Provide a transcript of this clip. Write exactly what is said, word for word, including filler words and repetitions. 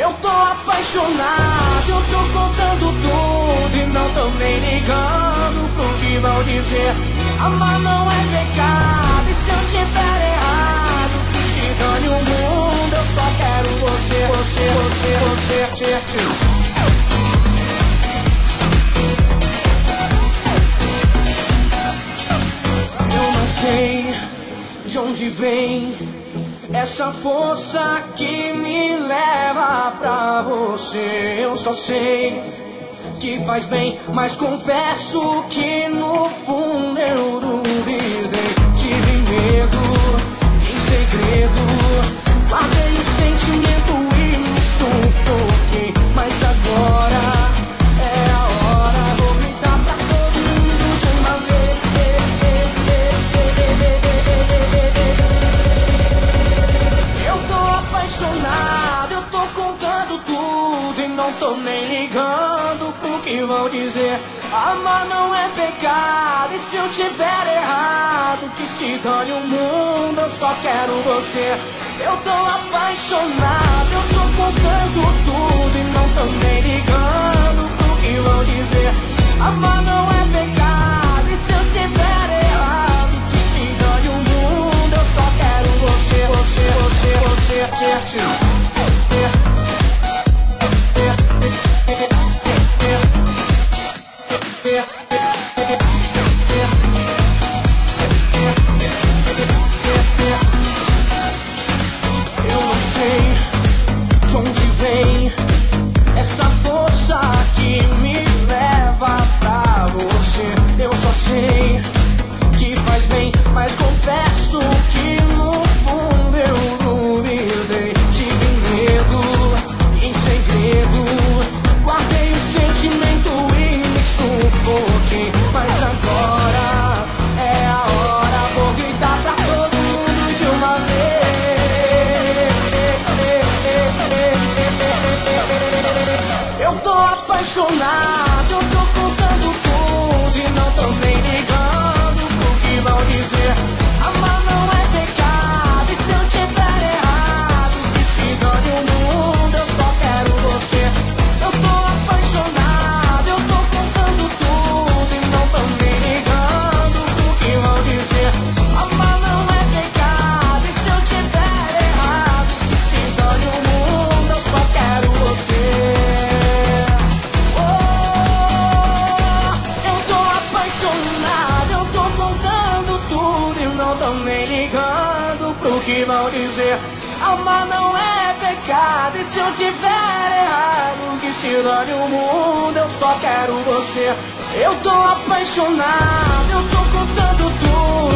Eu tô apaixonado, eu tô contando tudo e não tô nem ligando pro que vão dizer. Amar não é pecado, e se eu tiver errado, que se dane o mundo, eu só quero você, você, você, você, você, você. Eu não sei de onde vem essa força que me leva pra você. Eu só sei que faz bem, mas confesso que no fundo eu duvidei. Tive medo, em segredo, guardei o sentimento e me sufoquei. Mas agora é a hora, vou gritar pra todo mundo de uma vez. Eu tô apaixonado, eu tô contando tudo e não tô nem ligando pro que vão dizer. Amar não é pecado, e se eu tiver errado, que se dane o mundo, eu só quero você. Eu tô apaixonado, eu tô contando tudo e não tô nem ligando pro que vão dizer. Amar não é pecado, e se eu tiver errado, que se dane o mundo, eu só quero você, você, você, você, você, eu não sei de onde vem essa força que me leva pra você. Eu só sei que faz bem, mas confesso que no fundo eu duvidei. Tive medo, em segredo, guardei o sentimento e me sufoquei. Mas agora é a hora, vou gritar pra todo mundo de uma vez. Eu tô apaixonado, eu tô contando tudo e não tô nem ligando pro que vão dizer. Amar não é pecado, e se eu tiver errado, que se dane o mundo, eu só quero você. Eu tô apaixonado, eu tô contando tudo e não tô nem ligando pro que vão dizer. Amar não é pecado, e se eu tiver errado, que se dane o mundo, eu só quero você. Eu tô apaixonado, eu tô contando tudo e não tô nem ligando pro que vão dizer. Amar não é pecado, e se eu tiver errado, que se dane o mundo, eu só quero você. Eu tô apaixonado, eu tô contando tudo